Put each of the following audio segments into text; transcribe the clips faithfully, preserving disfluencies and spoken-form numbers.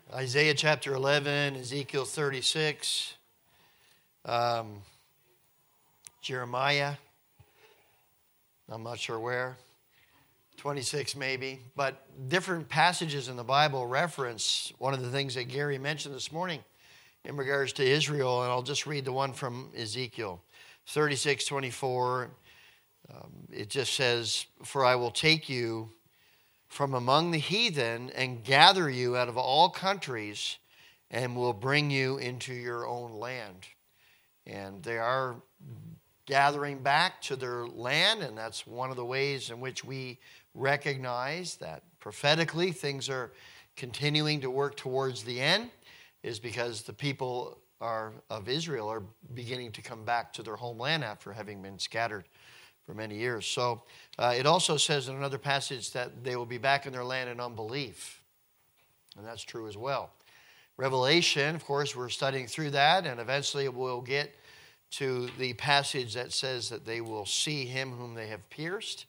Isaiah chapter eleven, Ezekiel thirty-six, um, Jeremiah, I'm not sure where, twenty-six maybe, but different passages in the Bible reference one of the things that Gary mentioned this morning in regards to Israel, and I'll just read the one from Ezekiel thirty-six twenty-four. Um, it just says, "For I will take you from among the heathen and gather you out of all countries and will bring you into your own land." And they are gathering back to their land, and that's one of the ways in which we recognize that prophetically things are continuing to work towards the end, is because the people are of Israel are beginning to come back to their homeland after having been scattered for many years. So uh, it also says in another passage that they will be back in their land in unbelief. And that's true as well. Revelation, of course, we're studying through that, and eventually we'll get to the passage that says that they will see him whom they have pierced,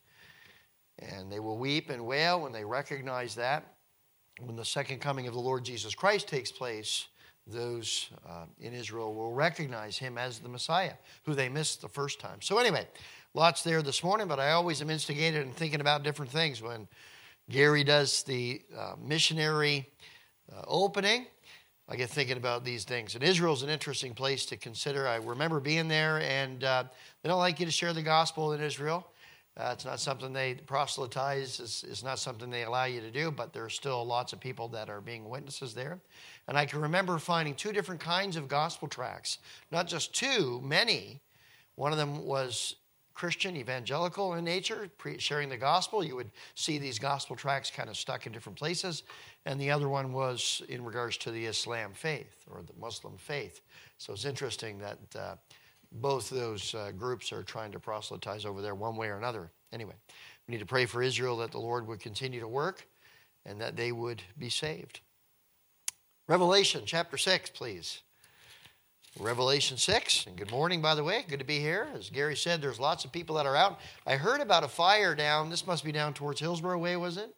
and they will weep and wail when they recognize that. When the second coming of the Lord Jesus Christ takes place, those uh, in Israel will recognize him as the Messiah, who they missed the first time. So anyway, lots there this morning, but I always am instigated in thinking about different things. When Gary does the uh, missionary uh, opening, I get thinking about these things. And Israel's an interesting place to consider. I remember being there, and uh, they don't like you to share the gospel in Israel. Uh, it's not something they proselytize. It's, it's not something they allow you to do, but there are still lots of people that are being witnesses there. And I can remember finding two different kinds of gospel tracts. Not just two, many. One of them was Christian, evangelical in nature, pre- sharing the gospel. You would see these gospel tracts kind of stuck in different places. And the other one was in regards to the Islam faith or the Muslim faith. So it's interesting that uh, both those uh, groups are trying to proselytize over there one way or another. Anyway, we need to pray for Israel that the Lord would continue to work and that they would be saved. Revelation chapter six, please. Revelation six, and good morning, by the way. Good to be here. As Gary said, there's lots of people that are out. I heard about a fire down, this must be down towards Hillsborough Way, was it?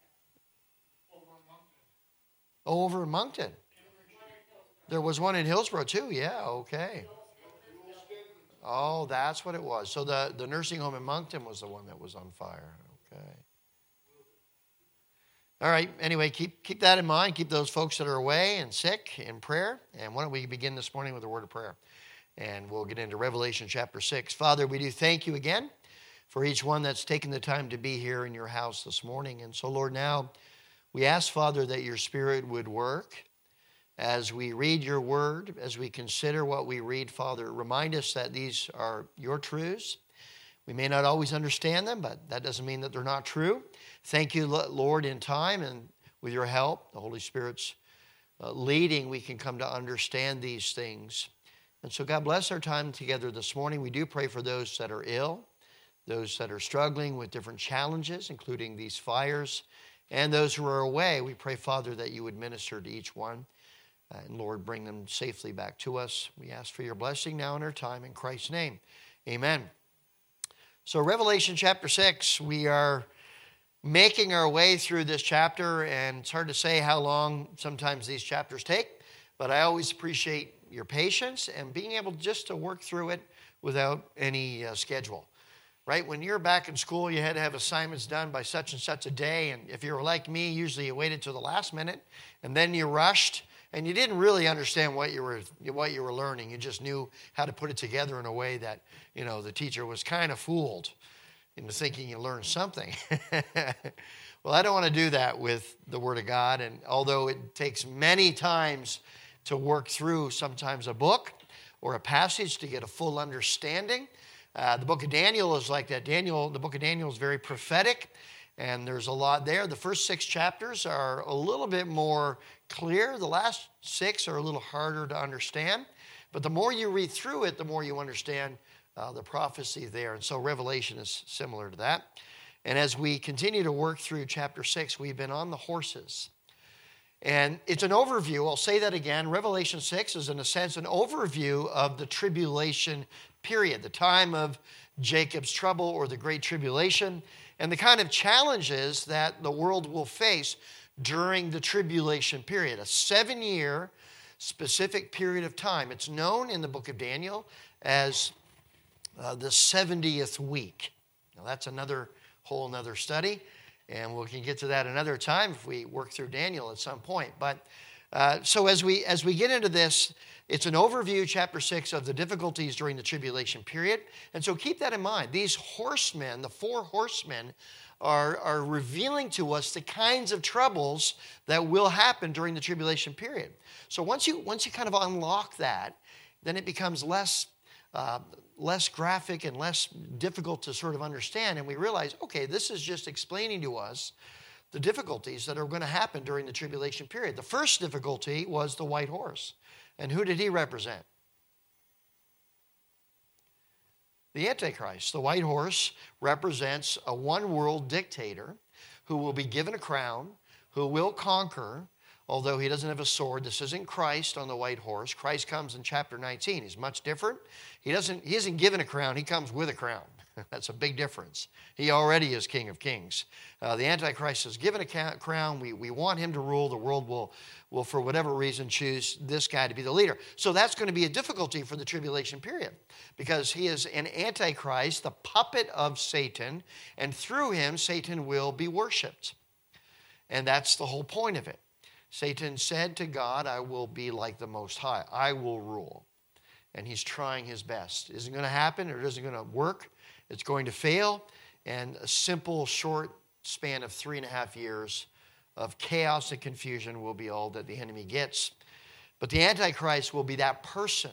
Over in Moncton. Oh, over in Moncton. There was one in Hillsborough too, yeah, okay. Oh, that's what it was. So the, the nursing home in Moncton was the one that was on fire, okay. All right, anyway, keep keep that in mind. Keep those folks that are away and sick in prayer. And why don't we begin this morning with a word of prayer? And we'll get into Revelation chapter six. Father, we do thank you again for each one that's taken the time to be here in your house this morning. And so, Lord, now we ask, Father, that your Spirit would work as we read your word, as we consider what we read, Father. Remind us that these are your truths. We may not always understand them, but that doesn't mean that they're not true. Thank you, Lord, in time and with your help, the Holy Spirit's uh, leading, we can come to understand these things. And so God bless our time together this morning. We do pray for those that are ill, those that are struggling with different challenges, including these fires, and those who are away. We pray, Father, that you would minister to each one. Uh, and Lord, bring them safely back to us. We ask for your blessing now in our time. In Christ's name, amen. So Revelation chapter six, we are making our way through this chapter, and it's hard to say how long sometimes these chapters take, but I always appreciate your patience and being able just to work through it without any uh, schedule. Right? When you're back in school, you had to have assignments done by such and such a day, and if you were like me, usually you waited till the last minute, and then you rushed, and you didn't really understand what you were what you were learning. You just knew how to put it together in a way that, you know, the teacher was kind of fooled into thinking you learned something. Well, I don't want to do that with the Word of God, and although it takes many times to work through sometimes a book or a passage to get a full understanding, uh, the book of Daniel is like that. Daniel, the book of Daniel is very prophetic, and there's a lot there. The first six chapters are a little bit more clear. The last six are a little harder to understand. But the more you read through it, the more you understand uh, the prophecy there. And so Revelation is similar to that. And as we continue to work through chapter six, we've been on the horses. And it's an overview. I'll say that again. Revelation six is, in a sense, an overview of the tribulation period, the time of Jacob's trouble or the Great Tribulation, and the kind of challenges that the world will face during the tribulation period, a seven-year specific period of time. It's known in the book of Daniel as uh, the seventieth week. Now that's another whole another study, and we can get to that another time if we work through Daniel at some point. But uh, so as we as we get into this, it's an overview, chapter six, of the difficulties during the tribulation period. And so keep that in mind. These horsemen, the four horsemen, are, are revealing to us the kinds of troubles that will happen during the tribulation period. So once you once you kind of unlock that, then it becomes less uh, less graphic and less difficult to sort of understand. And we realize, okay, this is just explaining to us the difficulties that are going to happen during the tribulation period. The first difficulty was the white horse. And who did he represent? The Antichrist. The white horse represents a one-world dictator who will be given a crown, who will conquer, although he doesn't have a sword. This isn't Christ on the white horse. Christ comes in chapter nineteen. He's much different. He doesn't, he isn't given a crown. He comes with a crown. That's a big difference. He already is King of Kings. Uh, the Antichrist is given a crown. We, we want him to rule. The world will, will, for whatever reason, choose this guy to be the leader. So that's going to be a difficulty for the tribulation period because he is an Antichrist, the puppet of Satan, and through him, Satan will be worshipped. And that's the whole point of it. Satan said to God, I will be like the Most High. I will rule. And he's trying his best. It isn't going to happen. It isn't going to work. It's going to fail. And a simple, short span of three and a half years of chaos and confusion will be all that the enemy gets. But the Antichrist will be that person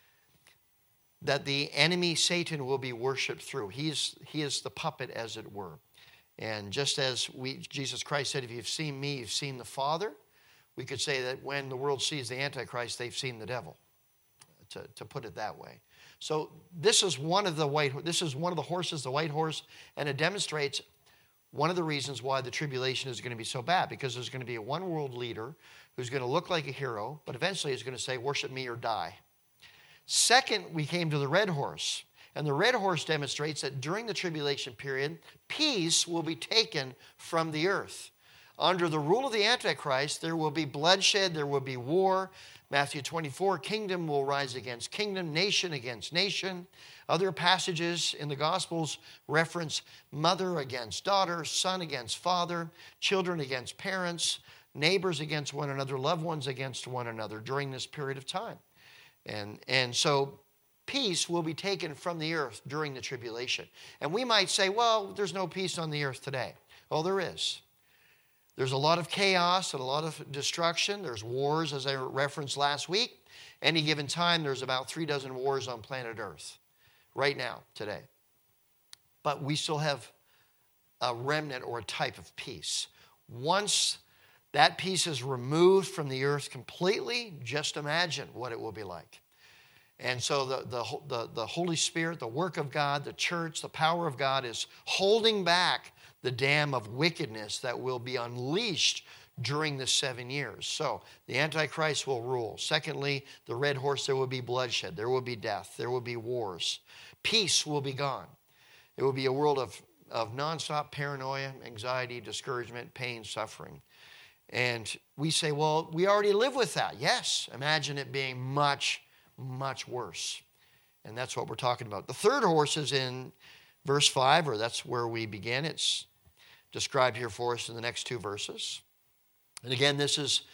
that the enemy, Satan, will be worshipped through. He's, he is the puppet, as it were. And just as we, Jesus Christ said, if you've seen me, you've seen the Father, we could say that when the world sees the Antichrist, they've seen the devil, to, to put it that way. So this is one of the white, this is one of the horses, the white horse, and it demonstrates one of the reasons why the tribulation is going to be so bad, because there's going to be a one world leader who's going to look like a hero, but eventually is going to say, worship me or die. Second, we came to the red horse. And the red horse demonstrates that during the tribulation period, peace will be taken from the earth. Under the rule of the Antichrist, there will be bloodshed, there will be war. Matthew twenty-four, kingdom will rise against kingdom, nation against nation. Other passages in the Gospels reference mother against daughter, son against father, children against parents, neighbors against one another, loved ones against one another during this period of time. And, and so peace will be taken from the earth during the tribulation. And we might say, well, there's no peace on the earth today. Oh, there is. There's a lot of chaos and a lot of destruction. There's wars, as I referenced last week. Any given time, there's about three dozen wars on planet Earth right now, today. But we still have a remnant or a type of peace. Once that peace is removed from the earth completely, just imagine what it will be like. And so the, the, the, the Holy Spirit, the work of God, the church, the power of God is holding back the dam of wickedness that will be unleashed during the seven years. So the Antichrist will rule. Secondly, the red horse, there will be bloodshed. There will be death. There will be wars. Peace will be gone. It will be a world of, of nonstop paranoia, anxiety, discouragement, pain, suffering. And we say, well, we already live with that. Yes, imagine it being much, much worse. And that's what we're talking about. The third horse is in verse five, or that's where we begin. It's described here for us in the next two verses. And again, this is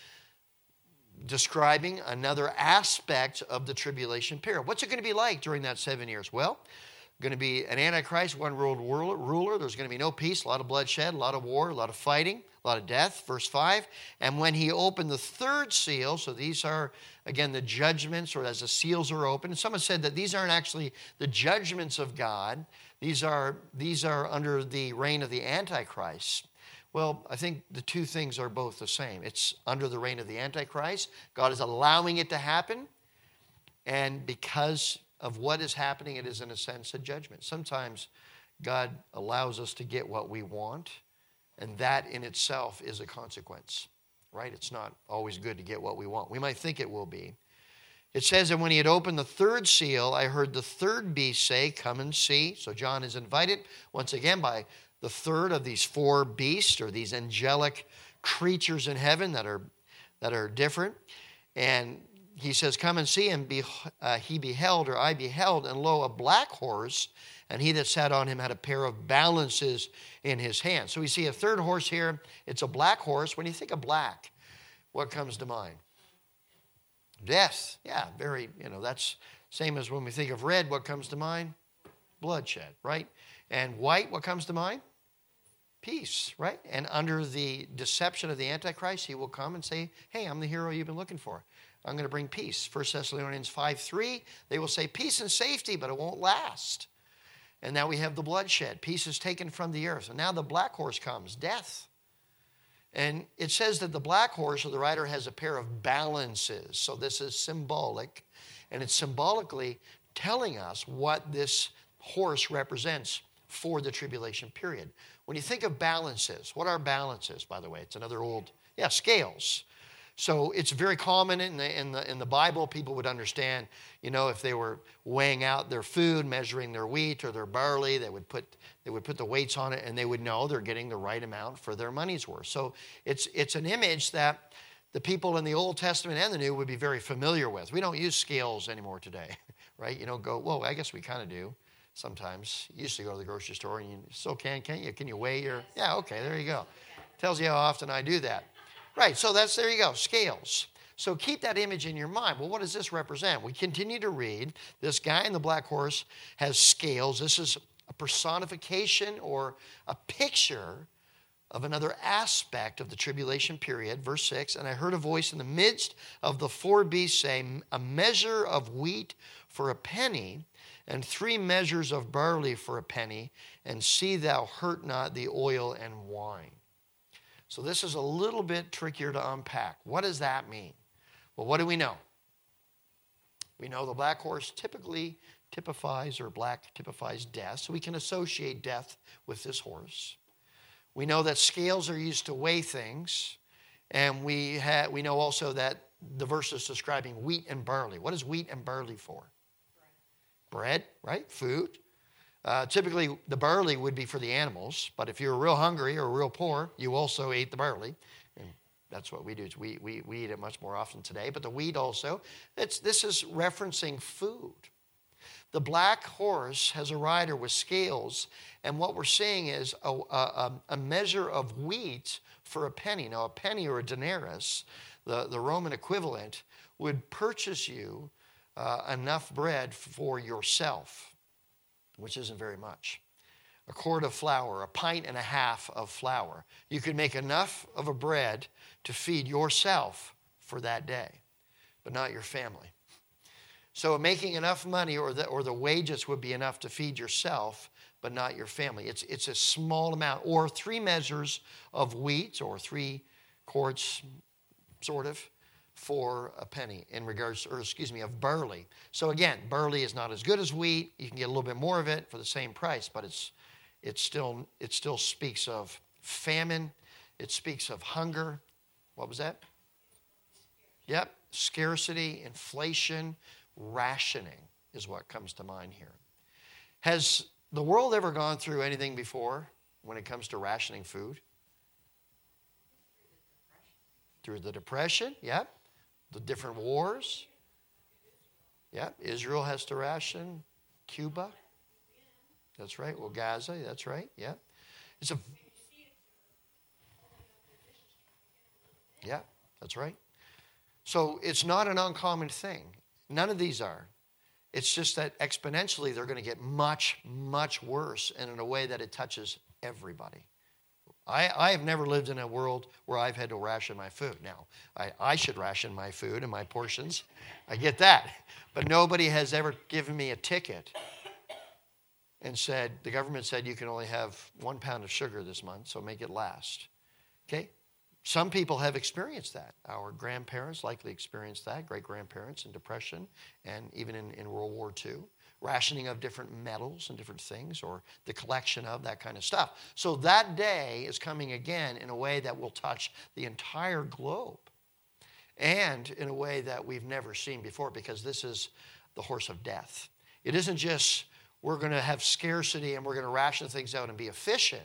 describing another aspect of the tribulation period. What's it going to be like during that seven years? Well, going to be an Antichrist, one world ruler. There's going to be no peace, a lot of bloodshed, a lot of war, a lot of fighting, a lot of death. Verse five, and when he opened the third seal, so these are, again, the judgments, or as the seals are opened. Someone said that these aren't actually the judgments of God. These are, these are under the reign of the Antichrist. Well, I think the two things are both the same. It's under the reign of the Antichrist. God is allowing it to happen. And because of what is happening, it is in a sense a judgment. Sometimes God allows us to get what we want, and that in itself is a consequence, right? It's not always good to get what we want. We might think it will be. It says, and when he had opened the third seal, I heard the third beast say, come and see. So John is invited once again by the third of these four beasts, or these angelic creatures in heaven that are that are different. And he says, come and see. And be, uh, he beheld, or I beheld, and lo, a black horse, and he that sat on him had a pair of balances in his hand. So we see a third horse here. It's a black horse. When you think of black, what comes to mind? Death. Yeah, very, you know, that's same as when we think of red, what comes to mind? Bloodshed, right? And white, what comes to mind? Peace, right? And under the deception of the Antichrist, he will come and say, hey, I'm the hero you've been looking for. I'm going to bring peace. First Thessalonians five three, they will say peace and safety, but it won't last. And now we have the bloodshed. Peace is taken from the earth. And now the black horse comes, death. And it says that the black horse, or the rider, has a pair of balances. So this is symbolic. And it's symbolically telling us what this horse represents for the tribulation period. When you think of balances, what are balances, by the way? It's another old, yeah, scales. So it's very common in the, in the, in the Bible. People would understand, you know, if they were weighing out their food, measuring their wheat or their barley, they would put, they would put the weights on it, and they would know they're getting the right amount for their money's worth. So it's, it's an image that the people in the Old Testament and the New would be very familiar with. We don't use scales anymore today, right? You don't go, well, I guess we kind of do sometimes. You used to go to the grocery store, and you still can, can't you? Can you weigh your, yeah, okay, there you go. Tells you how often I do that. Right, so that's, there you go, scales. So keep that image in your mind. Well, what does this represent? We continue to read. This guy in the black horse has scales. This is a personification or a picture of another aspect of the tribulation period. Verse six, and I heard a voice in the midst of the four beasts say, a measure of wheat for a penny, and three measures of barley for a penny, and see thou hurt not the oil and wine. So this is a little bit trickier to unpack. What does that mean? Well, what do we know? We know the black horse typically typifies, or black typifies death, so we can associate death with this horse. We know that scales are used to weigh things, and we, ha- we know also that the verse is describing wheat and barley. What is wheat and barley for? Bread, Bread right? Food. Uh, typically, the barley would be for the animals, but if you're real hungry or real poor, you also ate the barley. And that's what we do. We, we, we eat it much more often today. But the wheat also, it's, this is referencing food. The black horse has a rider with scales, and what we're seeing is a, a, a measure of wheat for a penny. Now, a penny or a denarius, the, the Roman equivalent, would purchase you uh, enough bread for yourself, which isn't very much. A quart of flour, a pint and a half of flour. You could make enough of a bread to feed yourself for that day, but not your family. So making enough money, or the, or the wages would be enough to feed yourself, but not your family. It's, it's a small amount. Or three measures of wheat, or three quarts, sort of, for a penny in regards, or excuse me, of barley. So again, barley is not as good as wheat. You can get a little bit more of it for the same price, but it's it's still it still speaks of famine. It speaks of hunger. What was that? Yep, scarcity, inflation, rationing is what comes to mind here. Has the world ever gone through anything before when it comes to rationing food? Through the Depression, yep. The different wars. Yeah, Israel has to ration. Cuba. That's right. Well, Gaza, that's right. Yeah. It's a Yeah, that's right. So it's not an uncommon thing. None of these are. It's just that exponentially they're going to get much, much worse, and in a way that it touches everybody. I, I have never lived in a world where I've had to ration my food. Now, I, I should ration my food and my portions. I get that. But nobody has ever given me a ticket and said, the government said you can only have one pound of sugar this month, so make it last. Okay? Some people have experienced that. Our grandparents likely experienced that, great-grandparents in Depression, and even in, in World War Two. Rationing of different metals and different things, or the collection of that kind of stuff. So that day is coming again in a way that will touch the entire globe, and in a way that we've never seen before, because this is the horse of death. It isn't just we're going to have scarcity and we're going to ration things out and be efficient.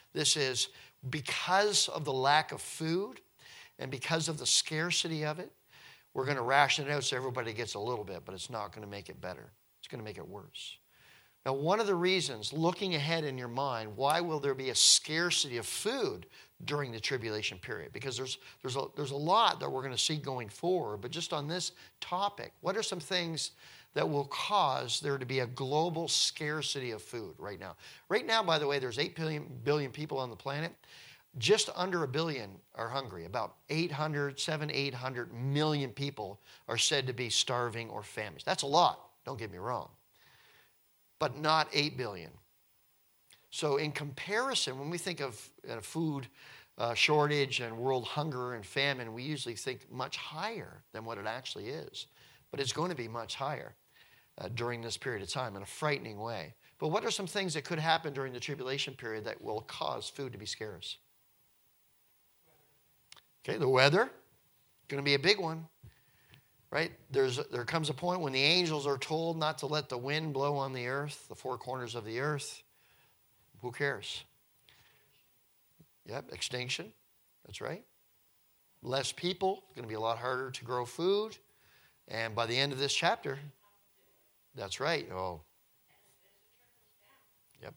This is because of the lack of food and because of the scarcity of it, we're going to ration it out so everybody gets a little bit, but it's not going to make it better. It's going to make it worse. Now, one of the reasons, looking ahead in your mind, why will there be a scarcity of food during the tribulation period? Because there's, there's, a, there's a lot that we're going to see going forward. But just on this topic, what are some things that will cause there to be a global scarcity of food right now? Right now, by the way, there's eight billion, billion people on the planet. Just under a billion are hungry. About eight hundred, seven, eight hundred million people are said to be starving or famished. That's a lot, don't get me wrong. But not eight billion. So in comparison, when we think of uh, food uh, shortage and world hunger and famine, we usually think much higher than what it actually is. But it's going to be much higher uh, during this period of time in a frightening way. But what are some things that could happen during the tribulation period that will cause food to be scarce? Okay, the weather, going to be a big one. Right? There's, there comes a point when the angels are told not to let the wind blow on the earth, the four corners of the earth. Who cares? Yep, extinction. That's right. Less people. It's going to be a lot harder to grow food. And by the end of this chapter, that's right. Oh. Yep.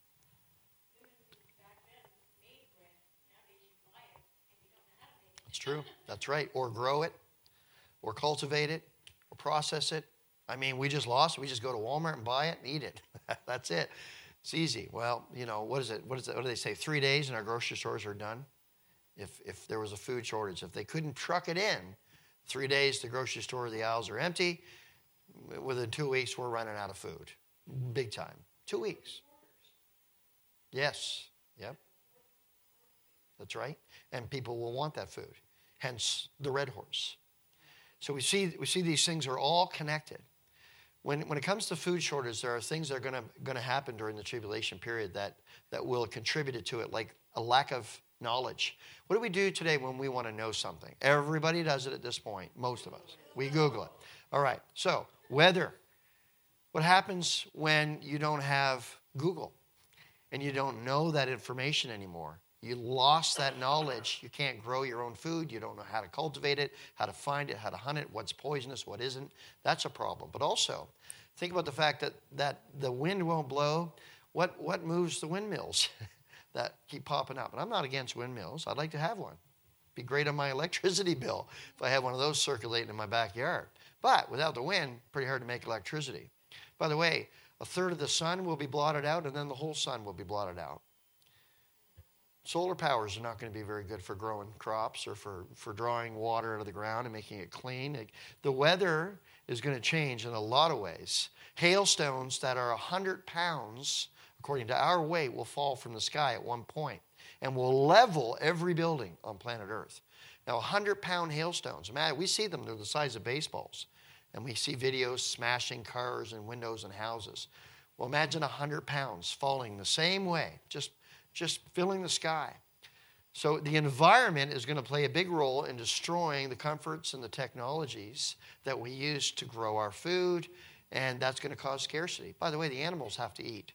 That's true. That's right. Or grow it. Or cultivate it, or process it. I mean, we just lost it. We just go to Walmart and buy it and eat it. That's it. It's easy. Well, you know, what is it? What is it? What do they say? Three days and our grocery stores are done. If if there was a food shortage, if they couldn't truck it in, three days the grocery store, the aisles are empty. Within two weeks, we're running out of food. Big time. Two weeks. Yes. Yep. That's right. And people will want that food. Hence the red horse. So we see we see these things are all connected. When when it comes to food shortage, there are things that are going to going to happen during the tribulation period that that will contribute to it, like a lack of knowledge. What do we do today when we want to know something? Everybody does it at this point. Most of us. We Google it. All right. So weather. What happens when you don't have Google and you don't know that information anymore? You lost that knowledge. You can't grow your own food. You don't know how to cultivate it, how to find it, how to hunt it, what's poisonous, what isn't. That's a problem. But also, think about the fact that, that the wind won't blow. What, what moves the windmills that keep popping up? And I'm not against windmills. I'd like to have one. It'd be great on my electricity bill if I had one of those circulating in my backyard. But without the wind, pretty hard to make electricity. By the way, a third of the sun will be blotted out, and then the whole sun will be blotted out. Solar powers are not going to be very good for growing crops or for, for drawing water out of the ground and making it clean. The weather is going to change in a lot of ways. Hailstones that are one hundred pounds, according to our weight, will fall from the sky at one point and will level every building on planet Earth. Now, one hundred pound hailstones, man, we see them, they're the size of baseballs. And we see videos smashing cars and windows and houses. Well, imagine one hundred pounds falling the same way, just just filling the sky. So the environment is going to play a big role in destroying the comforts and the technologies that we use to grow our food, and that's going to cause scarcity. By the way, the animals have to eat.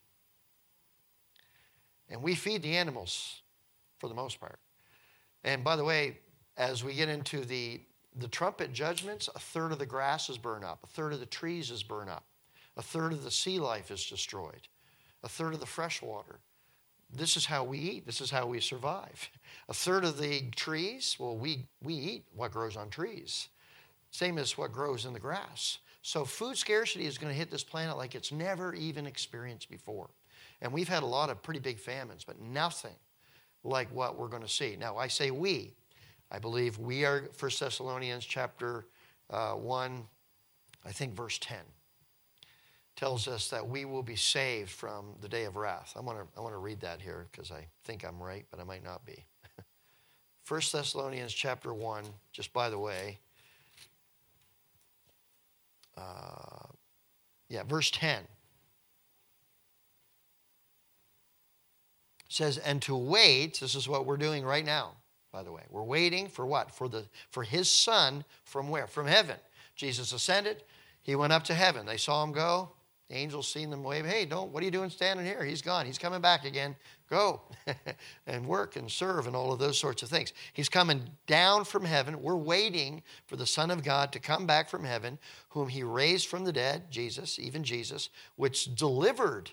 And we feed the animals for the most part. And by the way, as we get into the, the trumpet judgments, a third of the grass is burned up, a third of the trees is burned up, a third of the sea life is destroyed, a third of the fresh water. This is how we eat. This is how we survive. A third of the trees, well, we, we eat what grows on trees. Same as what grows in the grass. So food scarcity is going to hit this planet like it's never even experienced before. And we've had a lot of pretty big famines, but nothing like what we're going to see. Now, I say we. I believe we are, First Thessalonians chapter uh, one, I think verse ten. Tells us that we will be saved from the day of wrath. I want to I want to read that here because I think I'm right, but I might not be. First Thessalonians chapter one, just by the way. Uh, yeah, verse ten. Says, and to wait, this is what we're doing right now, by the way. We're waiting for what? For the for his son from where? From heaven. Jesus ascended. He went up to heaven. They saw him go. The angels seen them wave, hey, don't, what are you doing standing here? He's gone. He's coming back again. Go and work and serve and all of those sorts of things. He's coming down from heaven. We're waiting for the Son of God to come back from heaven, whom he raised from the dead, Jesus, even Jesus, which delivered.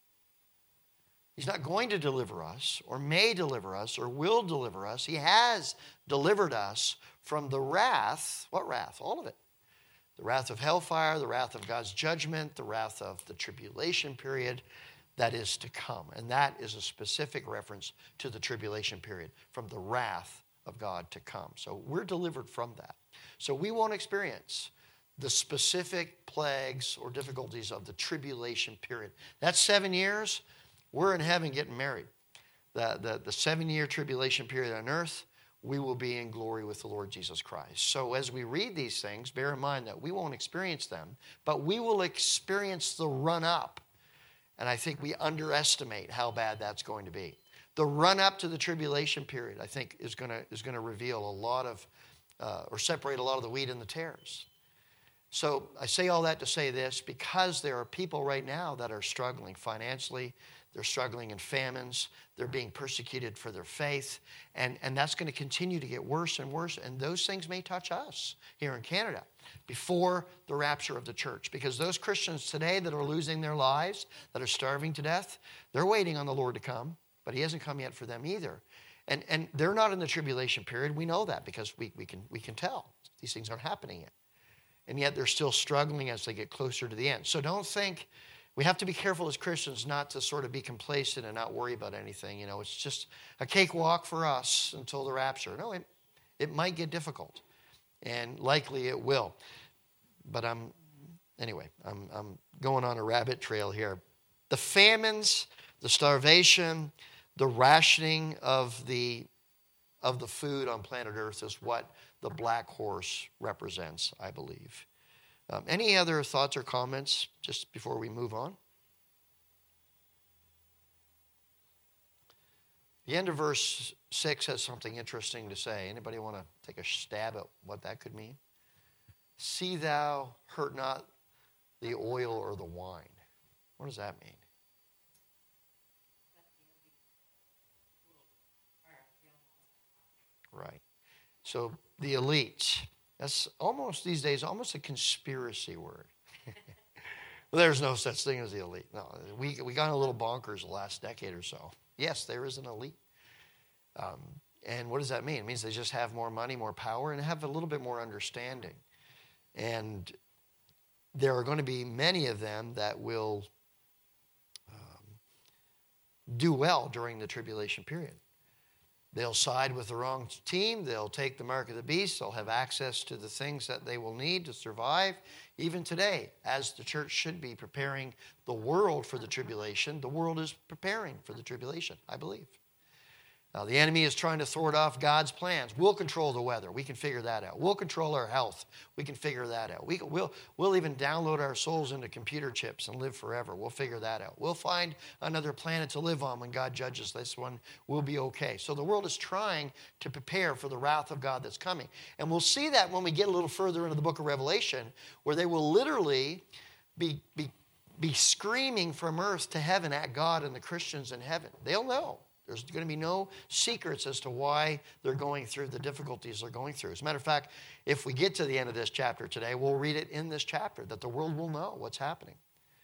He's not going to deliver us or may deliver us or will deliver us. He has delivered us from the wrath. What wrath? All of it. The wrath of hellfire, the wrath of God's judgment, the wrath of the tribulation period that is to come. And that is a specific reference to the tribulation period, from the wrath of God to come. So we're delivered from that. So we won't experience the specific plagues or difficulties of the tribulation period. That's seven years. We're in heaven getting married. The, the, the seven-year tribulation period on earth, we will be in glory with the Lord Jesus Christ. So as we read these things, bear in mind that we won't experience them, but we will experience the run-up. And I think we underestimate how bad that's going to be. The run-up to the tribulation period, I think, is going to is going to reveal a lot of, uh, or separate a lot of the wheat and the tares. So I say all that to say this, because there are people right now that are struggling financially. They're struggling in famines. They're being persecuted for their faith. And, and that's going to continue to get worse and worse. And those things may touch us here in Canada before the rapture of the church. Because those Christians today that are losing their lives, that are starving to death, they're waiting on the Lord to come. But he hasn't come yet for them either. And, and they're not in the tribulation period. We know that because we, we, can, we can tell. These things aren't happening yet. And yet they're still struggling as they get closer to the end. So don't think... We have to be careful as Christians not to sort of be complacent and not worry about anything. You know, it's just a cakewalk for us until the rapture. No, it, it might get difficult, and likely it will. But I'm, anyway, I'm, I'm going on a rabbit trail here. The famines, the starvation, the rationing of the, of the food on planet Earth is what the black horse represents, I believe. Um, any other thoughts or comments just before we move on? The end of verse six has something interesting to say. Anybody want to take a stab at what that could mean? See thou hurt not the oil or the wine. What does that mean? Right. So the elites. That's almost, these days, almost a conspiracy word. Well, there's no such thing as the elite. No, we, we got a little bonkers the last decade or so. Yes, there is an elite. Um, and what does that mean? It means they just have more money, more power, and have a little bit more understanding. And there are going to be many of them that will um, do well during the tribulation period. They'll side with the wrong team. They'll take the mark of the beast. They'll have access to the things that they will need to survive. Even today, as the church should be preparing the world for the tribulation, the world is preparing for the tribulation, I believe. Now, the enemy is trying to thwart off God's plans. We'll control the weather. We can figure that out. We'll control our health. We can figure that out. We, we'll, we'll even download our souls into computer chips and live forever. We'll figure that out. We'll find another planet to live on when God judges this one. We'll be okay. So the world is trying to prepare for the wrath of God that's coming. And we'll see that when we get a little further into the book of Revelation, where they will literally be, be, be screaming from earth to heaven at God and the Christians in heaven. They'll know. There's going to be no secrets as to why they're going through the difficulties they're going through. As a matter of fact, if we get to the end of this chapter today, we'll read it in this chapter, that the world will know what's happening.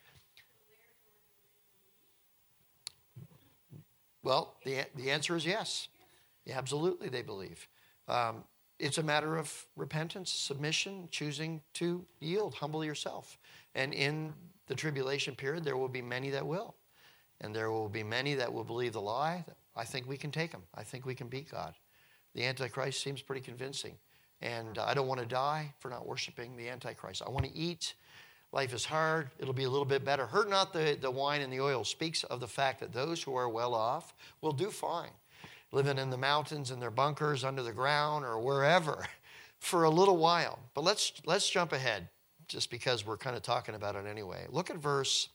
Well, the, the answer is yes. Yeah, absolutely, they believe. Um, it's a matter of repentance, submission, choosing to yield, humble yourself. And in the tribulation period, there will be many that will. And there will be many that will believe the lie. I think we can take them. I think we can beat God. The Antichrist seems pretty convincing. And I don't want to die for not worshiping the Antichrist. I want to eat. Life is hard. It'll be a little bit better. Hurt not the, the wine and the oil speaks of the fact that those who are well off will do fine. Living in the mountains, in their bunkers, under the ground, or wherever for a little while. But let's, let's jump ahead, just because we're kind of talking about it anyway. Look at verse...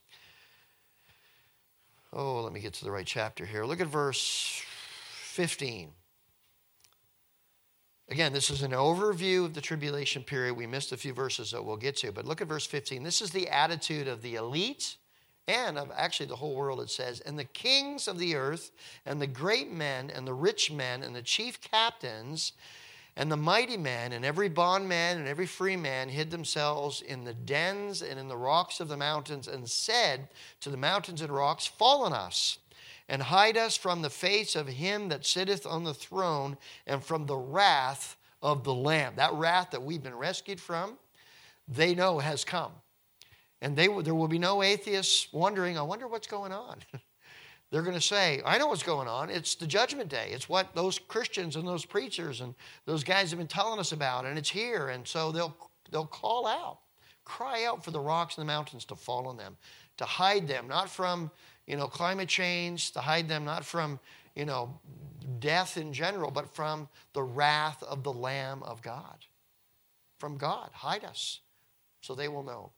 Oh, let me get to the right chapter here. Look at verse fifteen. Again, this is an overview of the tribulation period. We missed a few verses that we'll get to, but look at verse fifteen. This is the attitude of the elite and of actually the whole world, it says. And the kings of the earth and the great men and the rich men and the chief captains and the mighty men and every bondman and every free man hid themselves in the dens and in the rocks of the mountains and said to the mountains and rocks, fall on us and hide us from the face of him that sitteth on the throne and from the wrath of the Lamb. That wrath that we've been rescued from, they know has come. And they, there will be no atheists wondering, I wonder what's going on. They're going to say, I know what's going on. It's the judgment day. It's what those Christians and those preachers and those guys have been telling us about, and it's here. And so they'll, they'll call out, cry out for the rocks and the mountains to fall on them, to hide them, not from, you know, climate change, to hide them not from, you know, death in general, but from the wrath of the Lamb of God. From God, hide us, so they will know.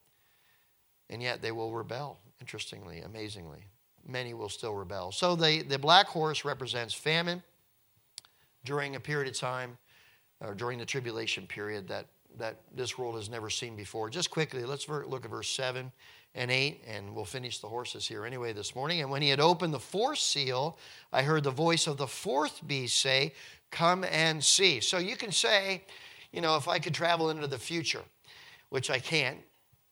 And yet they will rebel, interestingly, amazingly. Many will still rebel. So the, the black horse represents famine during a period of time, or during the tribulation period that, that this world has never seen before. Just quickly, let's look at verse seven and eight, and we'll finish the horses here anyway this morning. And when he had opened the fourth seal, I heard the voice of the fourth beast say, come and see. So you can say, you know, if I could travel into the future, which I can't.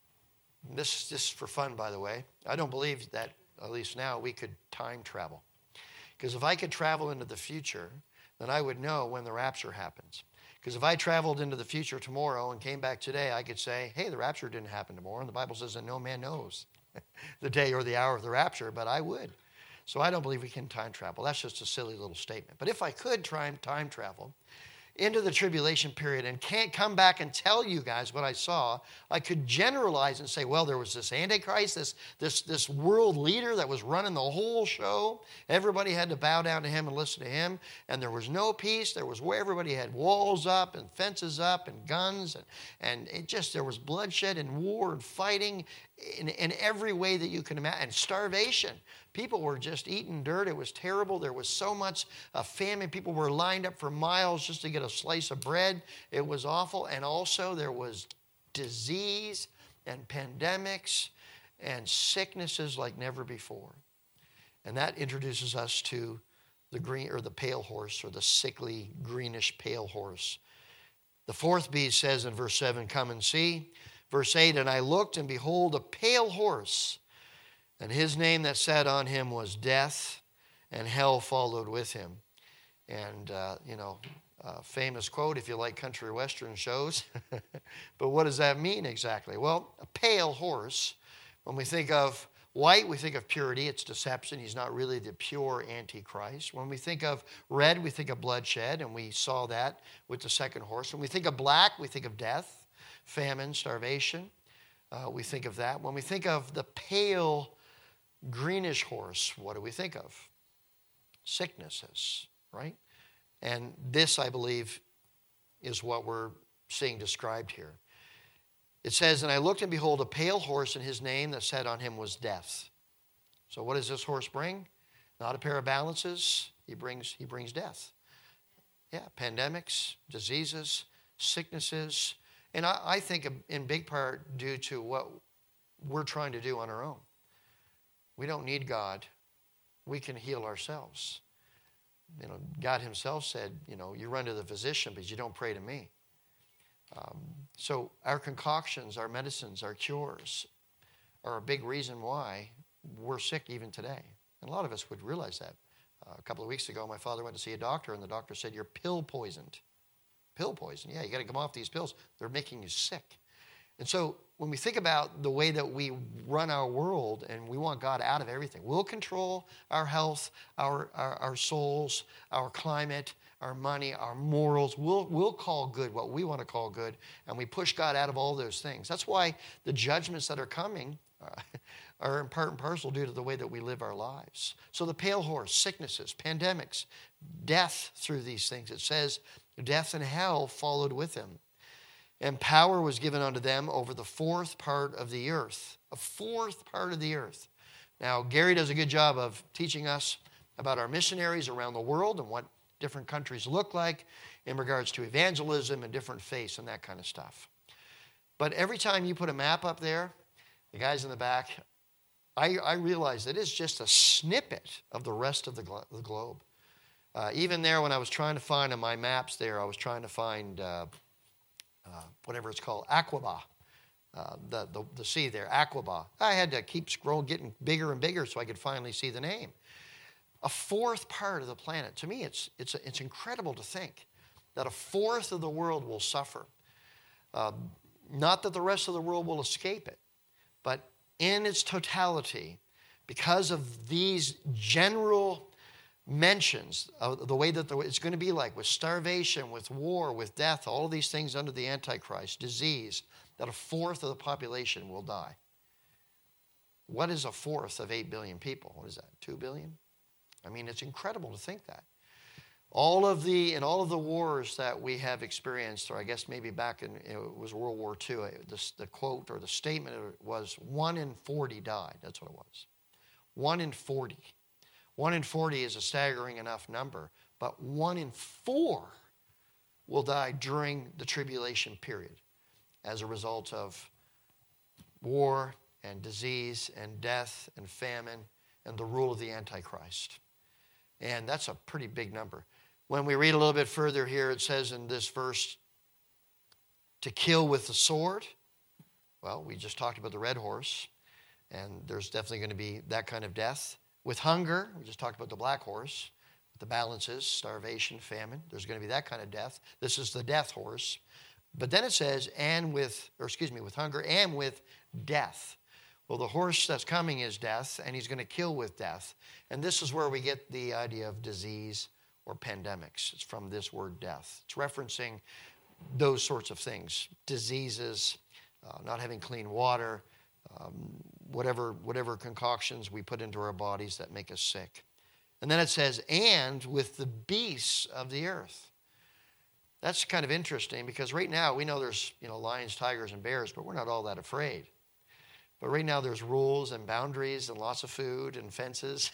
This is just for fun, by the way. I don't believe that, at least now, we could time travel. Because if I could travel into the future, then I would know when the rapture happens. Because if I traveled into the future tomorrow and came back today, I could say, hey, the rapture didn't happen tomorrow. And the Bible says that no man knows the day or the hour of the rapture, but I would. So I don't believe we can time travel. That's just a silly little statement. But if I could try and time travel into the tribulation period and can't come back and tell you guys what I saw, I could generalize and say, well, there was this Antichrist, this, this, this world leader that was running the whole show. Everybody had to bow down to him and listen to him. And there was no peace. There was where everybody had walls up and fences up and guns. And, and it just, there was bloodshed and war and fighting in, in every way that you can imagine. And starvation. People were just eating dirt. It was terrible. There was so much uh, famine. People were lined up for miles just to get a slice of bread. It was awful. And also there was disease and pandemics and sicknesses like never before. And that introduces us to the green or the pale horse, or the sickly greenish pale horse. The fourth beast says in verse seven, come and see. Verse eight, and I looked, and behold, a pale horse. And his name that sat on him was Death, and hell followed with him. And, uh, you know, uh, famous quote if you like country western shows. But what does that mean exactly? Well, a pale horse, when we think of white, we think of purity. It's deception. He's not really the pure Antichrist. When we think of red, we think of bloodshed, and we saw that with the second horse. When we think of black, we think of death, famine, starvation. Uh, we think of that. When we think of the pale greenish horse, what do we think of? Sicknesses, right? And this, I believe, is what we're seeing described here. It says, and I looked, and behold, a pale horse, and his name that sat on him was Death. So what does this horse bring? Not a pair of balances. He brings, he brings death. Yeah, pandemics, diseases, sicknesses. And I, I think in big part due to what we're trying to do on our own. We don't need God. We can heal ourselves. You know, God himself said, you know, you run to the physician, but you don't pray to me. Um, so our concoctions, our medicines, our cures are a big reason why we're sick even today. And a lot of us would realize that. Uh, a couple of weeks ago, my father went to see a doctor, and the doctor said, you're pill poisoned. Pill poison. Yeah, you got to come off these pills. They're making you sick. And so when we think about the way that we run our world and we want God out of everything, we'll control our health, our, our, our souls, our climate, our money, our morals. We'll, we'll call good what we want to call good, and we push God out of all those things. That's why the judgments that are coming uh, are in part and parcel due to the way that we live our lives. So the pale horse, sicknesses, pandemics, death through these things. It says death and hell followed with him. And power was given unto them over the fourth part of the earth. A fourth part of the earth. Now, Gary does a good job of teaching us about our missionaries around the world and what different countries look like in regards to evangelism and different faiths and that kind of stuff. But every time you put a map up there, the guys in the back, I, I realize that it's just a snippet of the rest of the, glo- the globe. Uh, even there, when I was trying to find on my maps there, I was trying to find uh, uh, whatever it's called, Aqaba, uh, the, the, the sea there, Aqaba. I had to keep scrolling, getting bigger and bigger so I could finally see the name. A fourth part of the planet. To me, it's, it's, it's incredible to think that a fourth of the world will suffer. Uh, not that the rest of the world will escape it, but in its totality, because of these general mentions of the way that the, it's going to be like with starvation, with war, with death, all of these things under the Antichrist, disease, that a fourth of the population will die. What is a fourth of eight billion people? What is that, two billion? I mean, it's incredible to think that. All of the, in all of the wars that we have experienced, or I guess maybe back in, it was World War Two, the, the quote or the statement was one in forty died. That's what it was. one in forty. one in forty is a staggering enough number, but one in four will die during the tribulation period as a result of war and disease and death and famine and the rule of the Antichrist. And that's a pretty big number. When we read a little bit further here, it says in this verse, to kill with the sword. Well, we just talked about the red horse, and there's definitely going to be that kind of death. With hunger, we just talked about the black horse. The balances, starvation, famine, there's going to be that kind of death. This is the death horse. But then it says, and with, or excuse me, with hunger and with death. Well, the horse that's coming is death, and he's going to kill with death. And this is where we get the idea of disease or pandemics. It's from this word death. It's referencing those sorts of things. Diseases, uh, not having clean water, um, whatever, whatever concoctions we put into our bodies that make us sick. And then it says, and with the beasts of the earth. That's kind of interesting because right now we know there's, you know, lions, tigers, and bears, but we're not all that afraid. But right now there's rules and boundaries and lots of food and fences.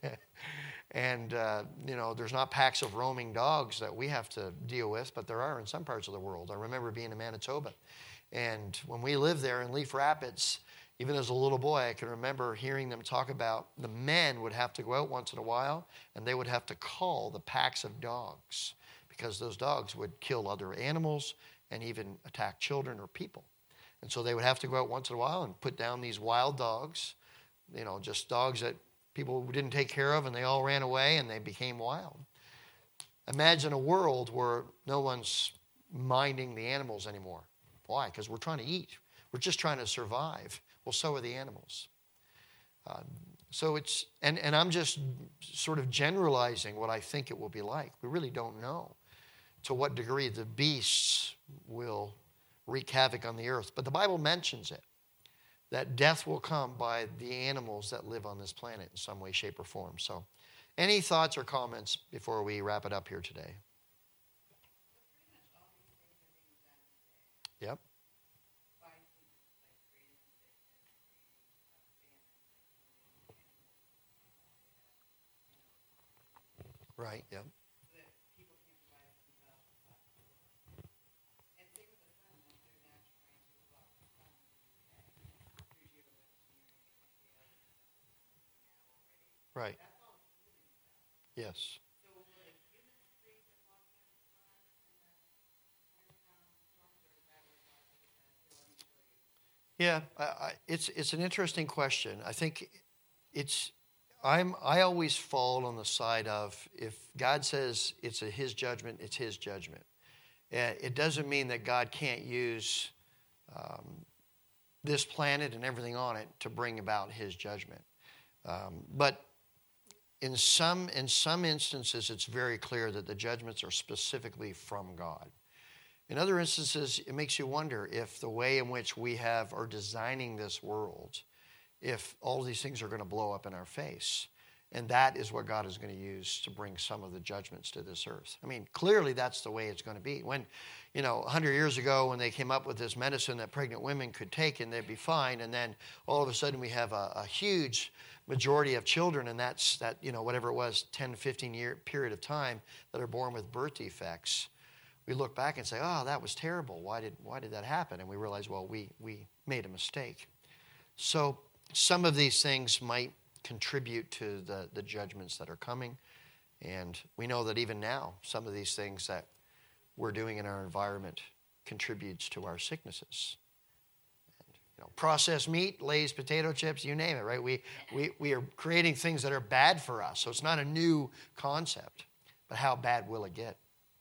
and, uh, you know, there's not packs of roaming dogs that we have to deal with, but there are in some parts of the world. I remember being in Manitoba. And when we lived there in Leaf Rapids, even as a little boy, I can remember hearing them talk about the men would have to go out once in a while and they would have to call the packs of dogs because those dogs would kill other animals and even attack children or people. And so they would have to go out once in a while and put down these wild dogs, you know, just dogs that people didn't take care of and they all ran away and they became wild. Imagine a world where no one's minding the animals anymore. Why? Because we're trying to eat. We're just trying to survive. Well, so are the animals. Uh, so it's, and, and I'm just sort of generalizing what I think it will be like. We really don't know to what degree the beasts will wreak havoc on the earth. But the Bible mentions it, that death will come by the animals that live on this planet in some way, shape, or form. So any thoughts or comments before we wrap it up here today? Yep. Right, yep. Right. Yes. Yeah, I, I, it's it's an interesting question. I think it's I'm I always fall on the side of if God says it's a His judgment, it's His judgment. Uh, it doesn't mean that God can't use um, this planet and everything on it to bring about His judgment. Um, but in some in some instances, it's very clear that the judgments are specifically from God. In other instances, it makes you wonder if the way in which we have are designing this world, if all of these things are going to blow up in our face. And that is what God is going to use to bring some of the judgments to this earth. I mean, clearly that's the way it's going to be. When, you know, one hundred years ago when they came up with this medicine that pregnant women could take and they'd be fine, and then all of a sudden we have a, a huge majority of children, and that's that, you know, whatever it was, ten to fifteen year period of time that are born with birth defects. We look back and say, oh, that was terrible. Why did why did that happen? And we realize, well, we we made a mistake. So some of these things might contribute to the, the judgments that are coming. And we know that even now, some of these things that we're doing in our environment contributes to our sicknesses. And, you know, processed meat, Lay's potato chips, you name it, right? We, we, we are creating things that are bad for us. So it's not a new concept. But how bad will it get?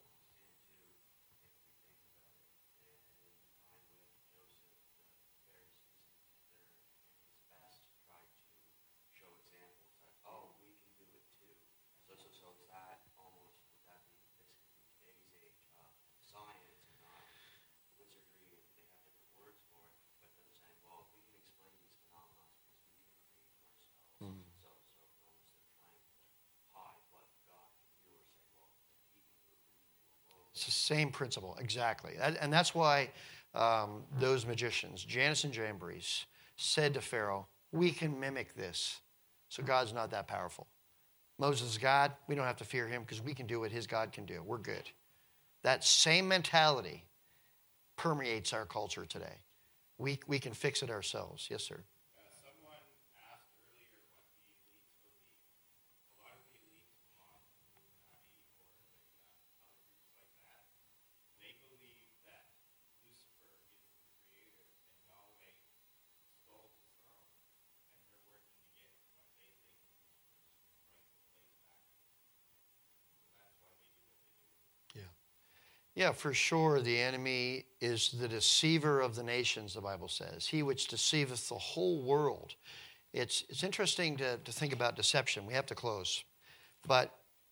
It's the same principle, exactly. And that's why um, those magicians, Jannes and Jambres, said to Pharaoh, we can mimic this. So God's not that powerful. Moses is God. We don't have to fear him because we can do what his God can do. We're good. That same mentality permeates our culture today. We, we can fix it ourselves. Yes, sir. Yeah, for sure, the enemy is the deceiver of the nations, the Bible says. He which deceiveth the whole world. It's, it's interesting to, to think about deception. We have to close. But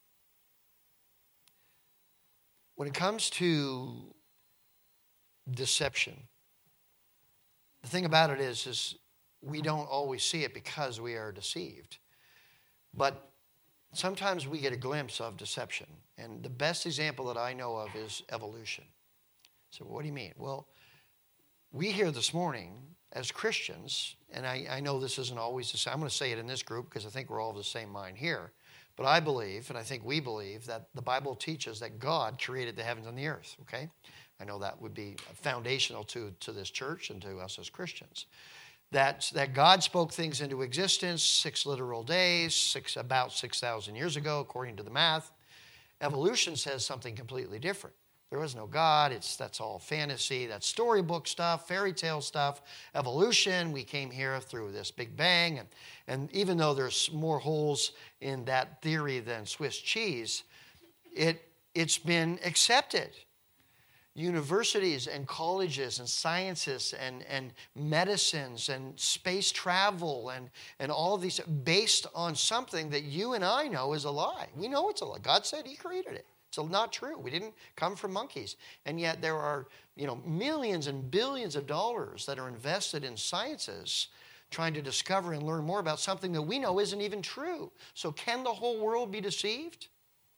when it comes to deception, the thing about it is, is we don't always see it because we are deceived. But sometimes we get a glimpse of deception. And the best example that I know of is evolution. So what do you mean? Well, we here this morning as Christians, and I, I know this isn't always the same. I'm going to say it in this group because I think we're all of the same mind here. But I believe, and I think we believe, that the Bible teaches that God created the heavens and the earth, okay? I know that would be foundational to, to this church and to us as Christians. That, that God spoke things into existence six literal days, six, about six thousand years ago, according to the math. Evolution says something completely different. There was no God. It's, that's all fantasy. That's storybook stuff, fairy tale stuff. Evolution, we came here through this Big Bang. And, and even though there's more holes in that theory than Swiss cheese, it, it's been accepted. Universities and colleges and sciences and, and medicines and space travel and, and all of these based on something that you and I know is a lie. We know it's a lie. God said he created it. It's not true. We didn't come from monkeys. And yet there are, you know, millions and billions of dollars that are invested in sciences trying to discover and learn more about something that we know isn't even true. So can the whole world be deceived?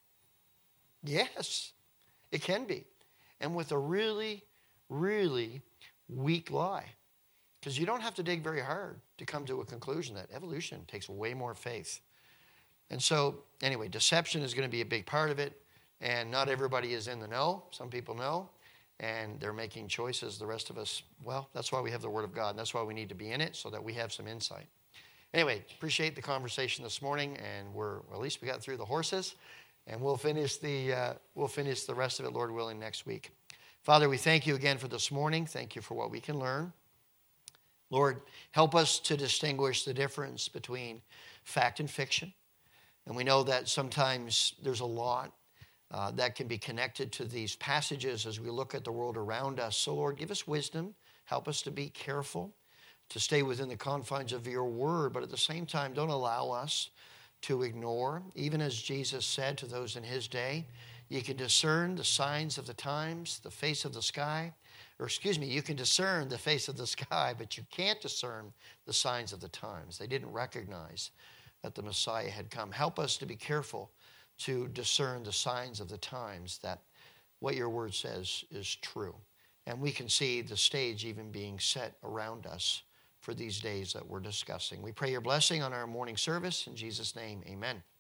Yes, it can be. And with a really, really weak lie. Because you don't have to dig very hard to come to a conclusion that evolution takes way more faith. And so, anyway, deception is going to be a big part of it. And not everybody is in the know. Some people know. And they're making choices. The rest of us, well, that's why we have the Word of God. And that's why we need to be in it, so that we have some insight. Anyway, appreciate the conversation this morning. And we're, well, at least we got through the horses. And we'll finish the uh, we'll finish the rest of it, Lord willing, next week. Father, we thank you again for this morning. Thank you for what we can learn. Lord, help us to distinguish the difference between fact and fiction. And we know that sometimes there's a lot uh, that can be connected to these passages as we look at the world around us. So, Lord, give us wisdom. Help us to be careful, to stay within the confines of your word, but at the same time, don't allow us to ignore, even as Jesus said to those in his day, you can discern the signs of the times, the face of the sky, or excuse me, you can discern the face of the sky, but you can't discern the signs of the times. They didn't recognize that the Messiah had come. Help us to be careful to discern the signs of the times, that what your word says is true. And we can see the stage even being set around us for these days that we're discussing. We pray your blessing on our morning service. In Jesus' name, amen.